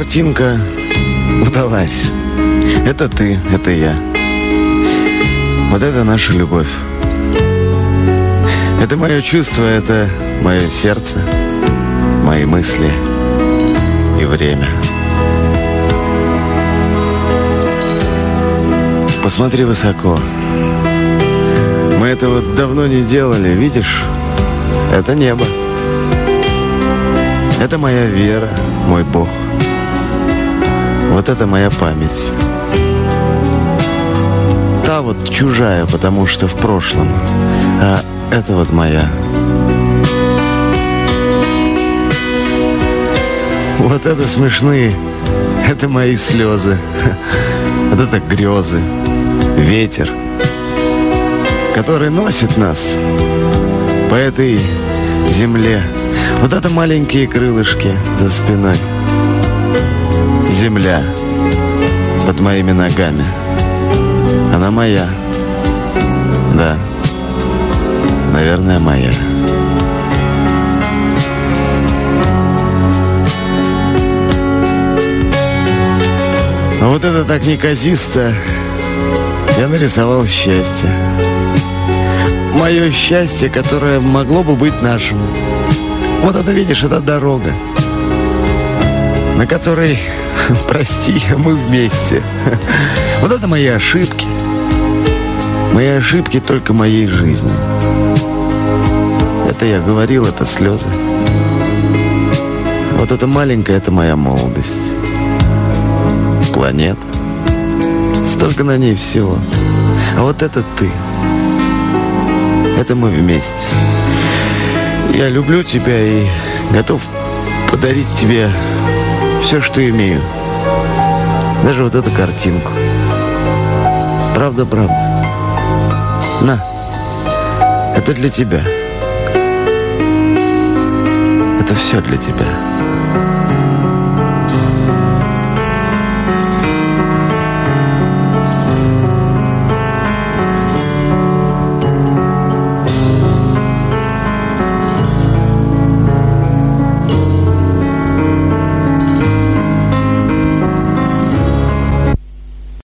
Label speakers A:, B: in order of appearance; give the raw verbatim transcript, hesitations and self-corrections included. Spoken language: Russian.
A: картинка удалась. Это ты, это я. Вот это наша любовь. Это мое чувство, это мое сердце, мои мысли и время. Посмотри высоко. Мы этого давно не делали, видишь? Это небо. Это моя вера, мой Бог. Вот это моя память. Та вот чужая, потому что в прошлом. А это вот моя. Вот это смешные. Это мои слезы. Вот это грезы. Ветер, который носит нас по этой земле. Вот это маленькие крылышки за спиной. Земля под моими ногами. Она моя. Да, наверное, моя. А вот это так неказисто. Я нарисовал счастье. Мое счастье, которое могло бы быть нашим. Вот это, видишь, это дорога, на которой, прости, мы вместе. Вот это мои ошибки. Мои ошибки только моей жизни. Это я говорил, это слезы. Вот это маленькая, это моя молодость. Планета. Столько на ней всего. А вот это ты. Это мы вместе. Я люблю тебя и готов подарить тебе все, что имею. Даже вот эту картинку. Правда, правда. На. Это для тебя. Это все для тебя.